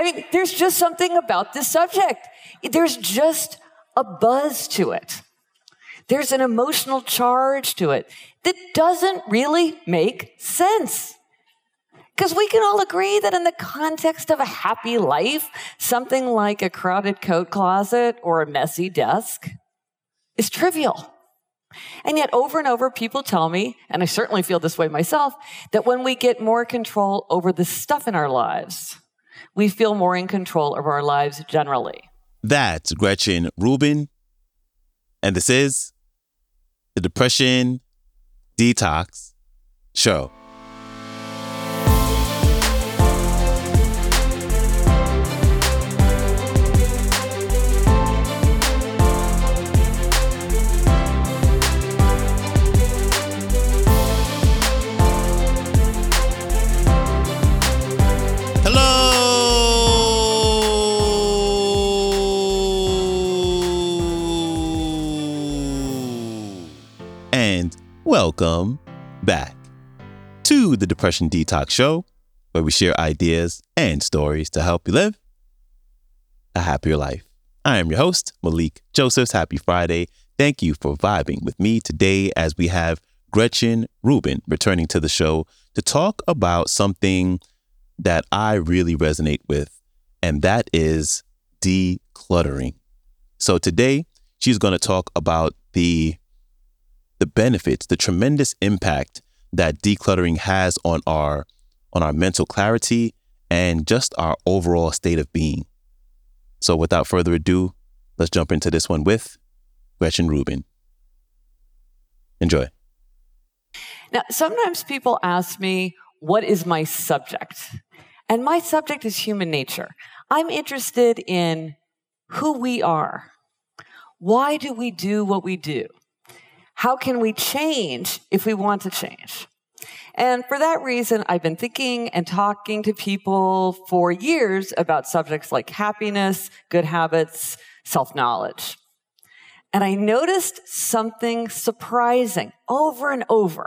I mean, there's just something about this subject. There's just a buzz to it. There's an emotional charge to it that doesn't really make sense. Because we can all agree that in the context of a happy life, something like a crowded coat closet or a messy desk is trivial. And yet over and over, people tell me, and I certainly feel this way myself, that when we get more control over the stuff in our lives, we feel more in control of our lives generally. That's Gretchen Rubin. And this is the Depression Detox Show. Welcome back to the Depression Detox Show, where we share ideas and stories to help you live a happier life. I am your host, Malik Josephs. Happy Friday. Thank you for vibing with me today as we have Gretchen Rubin returning to the show to talk about something that I really resonate with, and that is decluttering. So today, she's going to talk about the benefits, the tremendous impact that decluttering has on our mental clarity and just our overall state of being. So without further ado, let's jump into this one with Gretchen Rubin. Enjoy. Now, sometimes people ask me, what is my subject? And my subject is human nature. I'm interested in who we are. Why do we do what we do? How can we change if we want to change? And for that reason, I've been thinking and talking to people for years about subjects like happiness, good habits, self-knowledge. And I noticed something surprising over and over.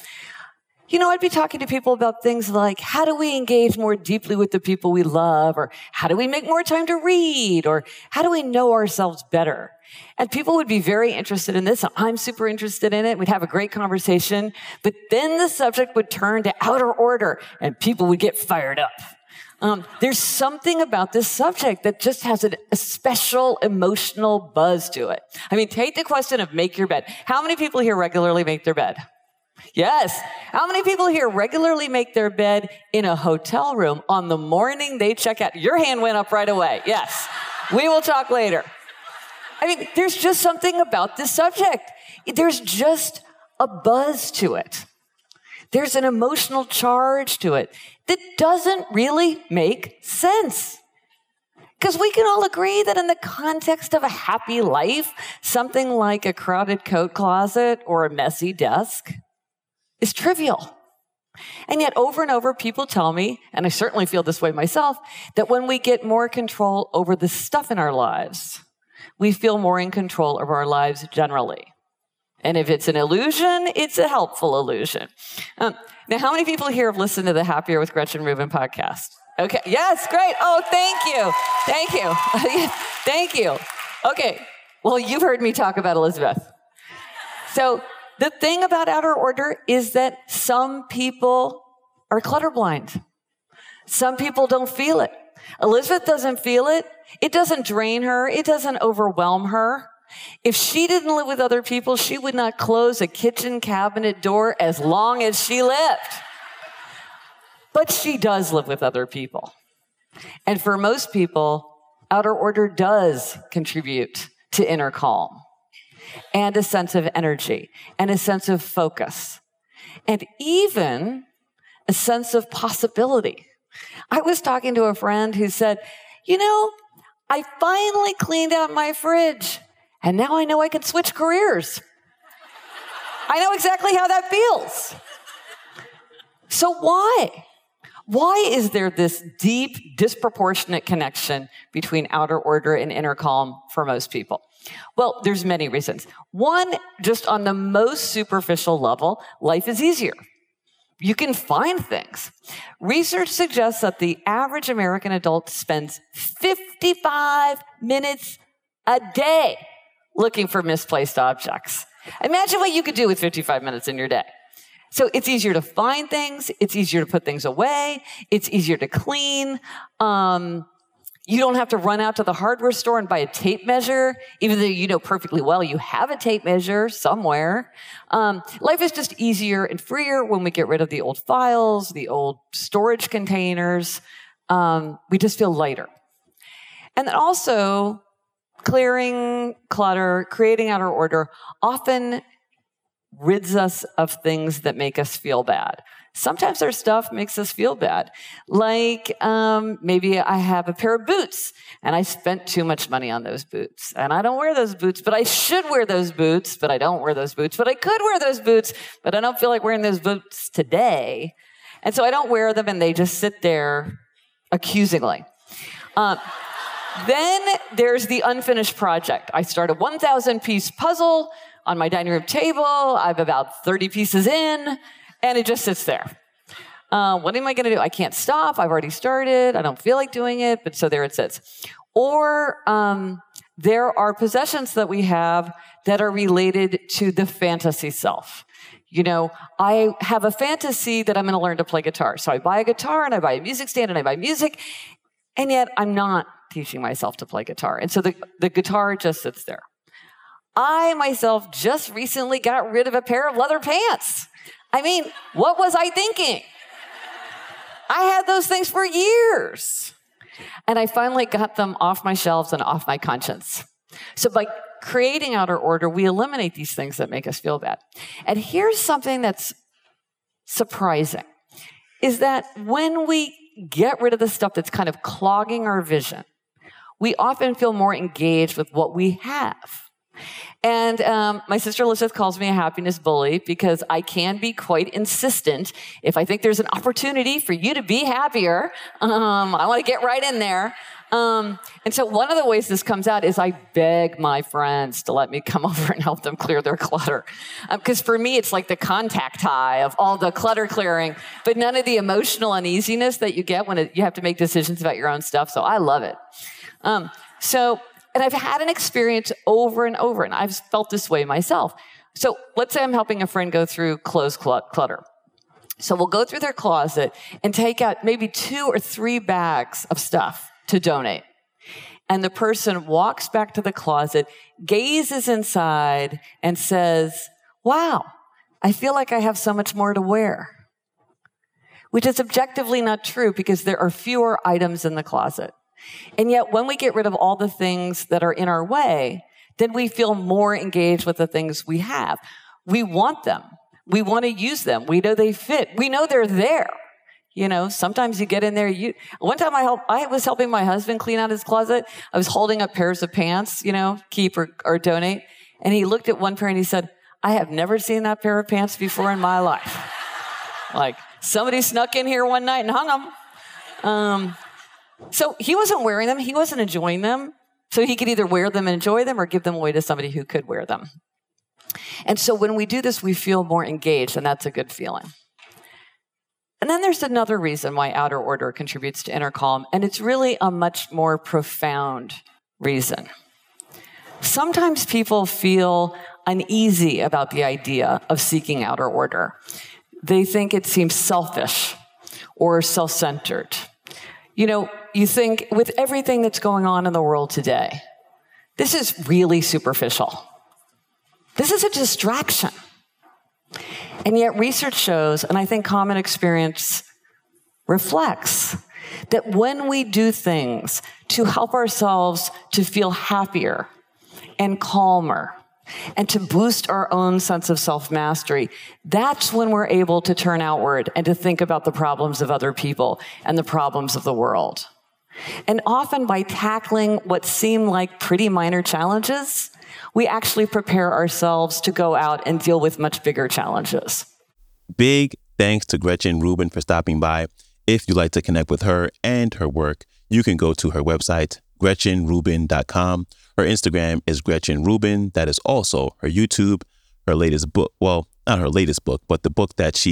You know, I'd be talking to people about things like, how do we engage more deeply with the people we love? Or how do we make more time to read? Or how do we know ourselves better? And people would be very interested in this. I'm super interested in it. We'd have a great conversation. But then the subject would turn to outer order and people would get fired up. There's something about this subject that just has a special emotional buzz to it. I mean, take the question of make your bed. How many people here regularly make their bed? Yes. How many people here regularly make their bed in a hotel room on the morning they check out? Your hand went up right away. Yes. We will talk later. I mean, there's just something about this subject. There's just a buzz to it. There's an emotional charge to it that doesn't really make sense. Because we can all agree that in the context of a happy life, something like a crowded coat closet or a messy desk is trivial. And yet over and over, people tell me, and I certainly feel this way myself, that when we get more control over the stuff in our lives, we feel more in control of our lives generally. And if it's an illusion, it's a helpful illusion. Now, how many people here have listened to the Happier with Gretchen Rubin podcast? Okay. Yes, great. Oh, thank you. Thank you. Thank you. Okay. Well, you've heard me talk about Elizabeth. So the thing about outer order is that some people are clutterblind. Some people don't feel it. Elizabeth doesn't feel it. It doesn't drain her. It doesn't overwhelm her. If she didn't live with other people, she would not close a kitchen cabinet door as long as she lived. But she does live with other people. And for most people, outer order does contribute to inner calm and a sense of energy and a sense of focus and even a sense of possibility. I was talking to a friend who said, you know, I finally cleaned out my fridge and now I know I can switch careers. I know exactly how that feels. So why? Why is there this deep, disproportionate connection between outer order and inner calm for most people? Well, there's many reasons. One, just on the most superficial level, life is easier. You can find things. Research suggests that the average American adult spends 55 minutes a day looking for misplaced objects. Imagine what you could do with 55 minutes in your day. So it's easier to find things. It's easier to put things away. It's easier to clean. You don't have to run out to the hardware store and buy a tape measure, even though you know perfectly well you have a tape measure somewhere. Life is just easier and freer when we get rid of the old files, the old storage containers. We just feel lighter. And then also, clearing clutter, creating outer order often rids us of things that make us feel bad. Sometimes our stuff makes us feel bad. Like maybe I have a pair of boots and I spent too much money on those boots. And I don't wear those boots, but I should wear those boots, but I don't wear those boots. But I could wear those boots, but I don't feel like wearing those boots today. And so I don't wear them and they just sit there accusingly. Then there's the unfinished project. I start a 1,000-piece puzzle on my dining room table. I'm about 30 pieces in. And it just sits there. What am I going to do? I can't stop. I've already started. I don't feel like doing it, but so there it sits. Or there are possessions that we have that are related to the fantasy self. You know, I have a fantasy that I'm going to learn to play guitar. So I buy a guitar and I buy a music stand and I buy music, and yet I'm not teaching myself to play guitar. And so the guitar just sits there. I myself just recently got rid of a pair of leather pants. I mean, what was I thinking? I had those things for years. And I finally got them off my shelves and off my conscience. So by creating outer order, we eliminate these things that make us feel bad. And here's something that's surprising, is that when we get rid of the stuff that's kind of clogging our vision, we often feel more engaged with what we have. And my sister Elizabeth calls me a happiness bully because I can be quite insistent. If I think there's an opportunity for you to be happier, I want to get right in there. And so one of the ways this comes out is I beg my friends to let me come over and help them clear their clutter. Because for me, it's like the contact high of all the clutter clearing, but none of the emotional uneasiness that you get when you have to make decisions about your own stuff. So I love it. And I've had an experience over and over, and I've felt this way myself. So let's say I'm helping a friend go through clothes clutter. So we'll go through their closet and take out maybe 2 or 3 bags of stuff to donate. And the person walks back to the closet, gazes inside, and says, "Wow, I feel like I have so much more to wear." Which is objectively not true because there are fewer items in the closet. And yet, when we get rid of all the things that are in our way, then we feel more engaged with the things we have. We want them. We want to use them. We know they fit. We know they're there. You know, sometimes you get in there. One time I was helping my husband clean out his closet. I was holding up pairs of pants, keep or donate. And he looked at one pair and he said, "I have never seen that pair of pants before in my life." Like, somebody snuck in here one night and hung them. So he wasn't wearing them. He wasn't enjoying them. So he could either wear them and enjoy them or give them away to somebody who could wear them. And so when we do this, we feel more engaged, and that's a good feeling. And then there's another reason why outer order contributes to inner calm, and it's really a much more profound reason. Sometimes people feel uneasy about the idea of seeking outer order. They think it seems selfish or self-centered. You think with everything that's going on in the world today, this is really superficial. This is a distraction. And yet research shows, and I think common experience reflects, that when we do things to help ourselves to feel happier and calmer and to boost our own sense of self-mastery, that's when we're able to turn outward and to think about the problems of other people and the problems of the world. And often by tackling what seem like pretty minor challenges, we actually prepare ourselves to go out and deal with much bigger challenges. Big thanks to Gretchen Rubin for stopping by. If you'd like to connect with her and her work, you can go to her website, GretchenRubin.com. Her Instagram is Gretchen Rubin. That is also her YouTube, her latest book. Well, not her latest book, but the book that she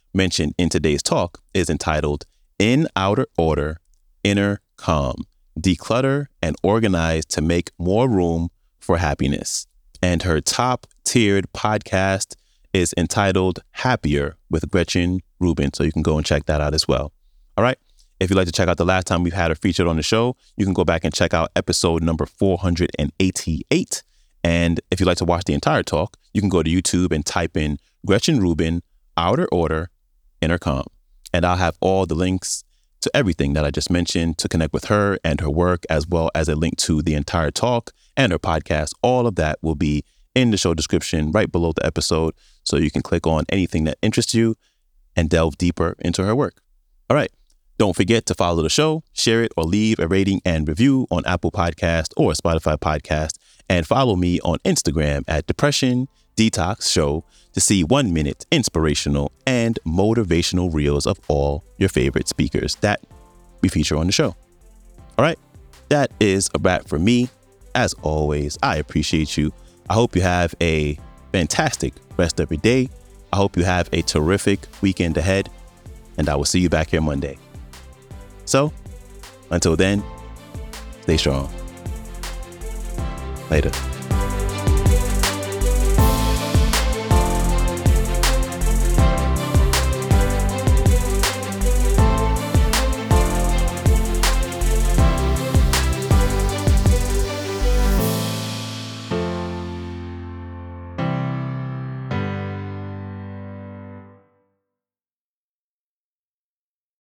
mentioned in today's talk is entitled In Outer Order, Inner Calm, Declutter and Organize to Make More Room for Happiness. And her top-tiered podcast is entitled Happier with Gretchen Rubin. So you can go and check that out as well. All right. If you'd like to check out the last time we've had her featured on the show, you can go back and check out episode number 488. And if you'd like to watch the entire talk, you can go to YouTube and type in Gretchen Rubin, Outer Order, Inner Calm. And I'll have all the links to everything that I just mentioned to connect with her and her work, as well as a link to the entire talk and her podcast. All of that will be in the show description right below the episode. So you can click on anything that interests you and delve deeper into her work. All right. Don't forget to follow the show, share it, or leave a rating and review on Apple Podcast or Spotify Podcast. And follow me on Instagram at Depression Detox Show to see 1-minute inspirational and motivational reels of all your favorite speakers that we feature on the show. All right. That is a wrap for me. As always, I appreciate you. I hope you have a fantastic rest of your day. I hope you have a terrific weekend ahead. And I will see you back here Monday. So, until then, stay strong. Later.